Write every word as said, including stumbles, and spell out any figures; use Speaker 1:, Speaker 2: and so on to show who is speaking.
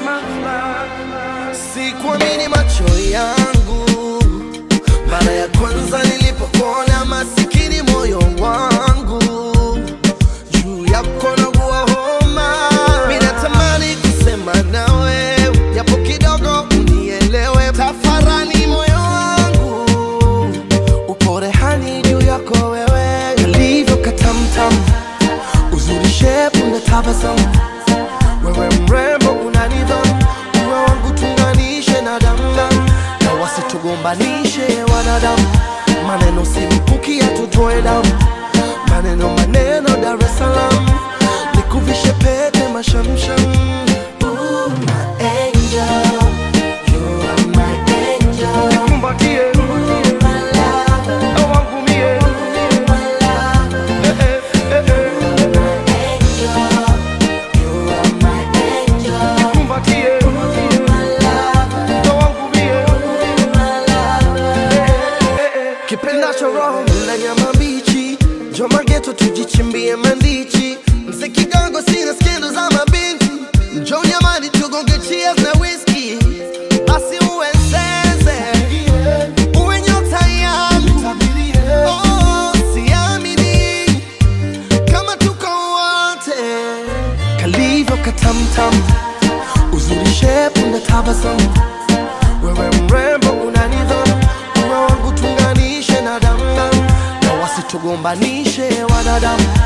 Speaker 1: Sikuamini macho yangu mara ya kwanza nilipokuona, masikini moyo wangu juu yako naugua homa. Mimi natamani kusema nawe japo kidogo unielewe, tafarani moyo wangu upo rehani juu yako wewe. Kalivyo katamtam, uzuri shepu na tabasamu, wewe mrembo una nidhamu, uwe wangu tunganishe na damdam, na wasitugombanishe wanadamu. Maneno si mkuki ya tutoe damu, maneno maneno Dar es Salaam, nikuvishe pete mashamsham. Ooh, my angel, you are my angel. Nikumbatie, ooh, my lover, awangu mie, ooh, my lover, eh eh eh eh. My angel, you are my angel. Nikumbatie, ooh, my lover, awangu mie, ooh, my lover, eh eh eh. Kipendacho roho na nyama mbichi, njoo geto tujichimbie mandichi. Mzee Kigongo sina skendo za mabinti, njoo nyamani tugonge cheers na whiskey. Basi uwe sense, uwe nyota yangu, oh siamini kama tuko wote. Kalivyo katamtam, uzuri shepu na tabasamu, wewe mrembo una nidhamu, uwe wangu tunganishe na damdam, na wasitugombanishe wanadamu.